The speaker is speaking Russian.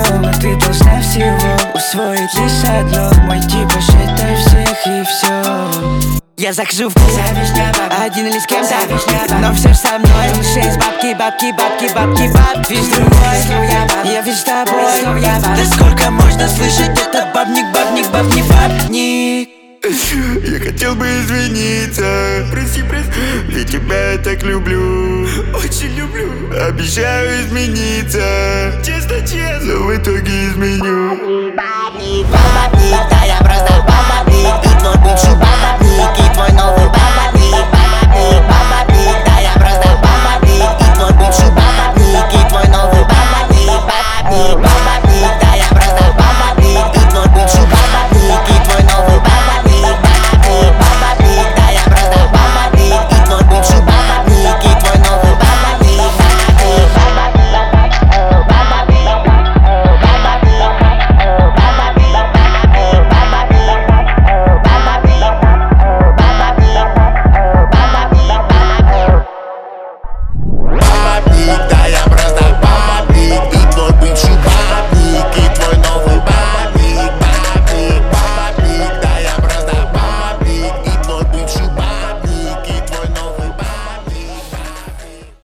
но ты должна всего усвоить лишь одно. Мой тип, посчитай всех и все. Я захожу в клуб, один или с кем-то, но все ж со мной. Шесть бабки, бабки, бабки, бабки, баб. Виж другой, я вижу тобой. Да сколько можно слышать это бабник, бабник, бабник, бабник. Я хотел бы извиниться, прости, ведь тебя я так люблю, очень люблю. Обещаю измениться, честно, но в итоге изменю. Бабник, бабник,